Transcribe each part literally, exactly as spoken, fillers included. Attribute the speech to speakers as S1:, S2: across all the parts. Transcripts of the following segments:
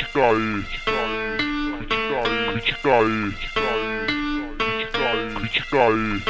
S1: critica aí, critica aí, critica aí, critica aí.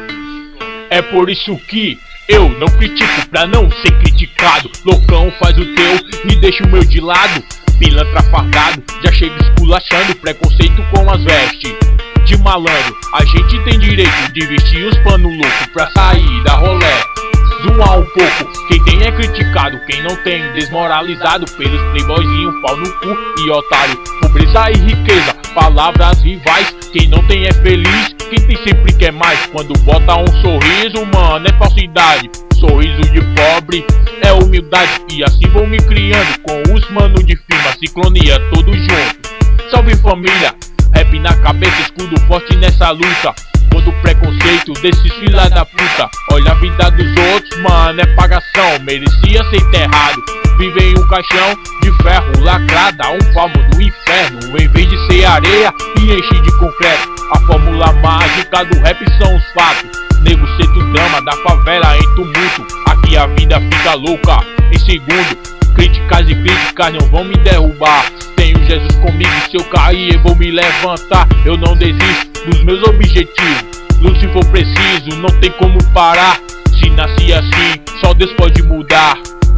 S2: É por isso que eu não critico pra não ser criticado. Loucão faz o teu e deixa o meu de lado. Pilantra fardado, já chega esculachando. Preconceito com as vestes de malandro. A gente tem direito de vestir os pano louco pra sair da rolé. Zoar um pouco, quem tem é criticado, quem não tem desmoralizado pelos playboyzinho, pau no cu e otário. Pobreza e riqueza, palavras rivais, quem não tem é feliz, quem tem sempre quer mais. Quando bota um sorriso, mano, é falsidade. Sorriso de pobre é humildade. E assim vou me criando com os mano de firma, ciclonia todos juntos. Salve família, rap na cabeça, escudo forte nessa luta. Contra o preconceito desses filha da puta. Olha a vida dos outros, mano, é pagação. Merecia ser enterrado. Vive em um caixão de ferro lacrada, um palmo do inferno. Em vez de ser areia e enche de concreto. A fórmula mágica do rap são os fatos. Nego sente o drama da favela em tumulto. Aqui a vida fica louca em segundo. Críticas e críticas não vão me derrubar. Tenho Jesus comigo, se eu cair eu vou me levantar. Eu não desisto dos meus objetivos. Luto se for preciso, não tem como parar. Se nasci assim, só Deus pode mudar.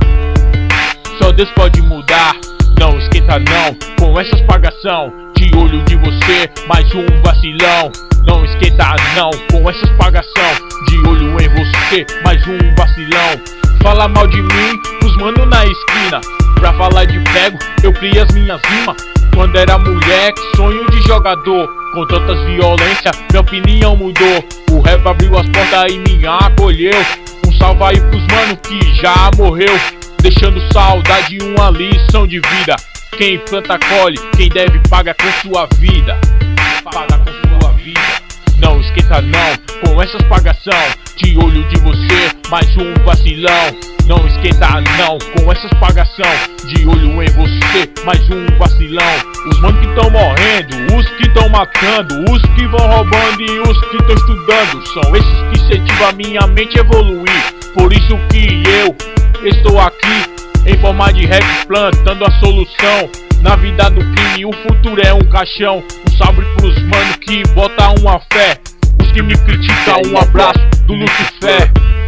S2: Só Deus pode mudar. Não esquenta não, com essas pagação. De olho de você, mais um vacilão. Não esquenta não, com essas pagação. De olho em você, mais um vacilão. Fala mal de mim, os mano na esquina. Pra falar de prego, eu criei as minhas rimas. Quando era moleque, sonho de jogador. Com tantas violências, minha opinião mudou. O rap abriu as portas e me acolheu. Um salve aí pros mano que já morreu, deixando saudade e uma lição de vida. Quem planta colhe, quem deve paga com sua vida. Paga com sua vida. Não esquenta não, com essas pagação. De olho de você, mais um vacilão. Não esquenta não, com essas pagação. De olho em você, mais um vacilão. Os manos que tão morrendo, os que tão matando, os que vão roubando e os que tão estudando. São esses que incentivam a minha mente a evoluir. Por isso que eu estou aqui, em forma de rap, plantando a solução. Na vida do crime, o futuro é um caixão. Um salve pros mano que botam uma fé. Os que me criticam, um abraço do Lucifer.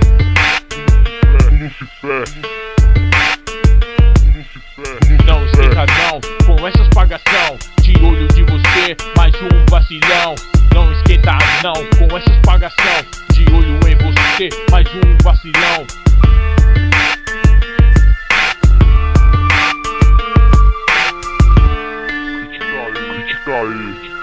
S2: Não esquenta não, com essas pagação. De olho de você, mais um vacilão. Não esquenta não, com essas pagação. De olho em você, mais um vacilão.
S1: Critica aí.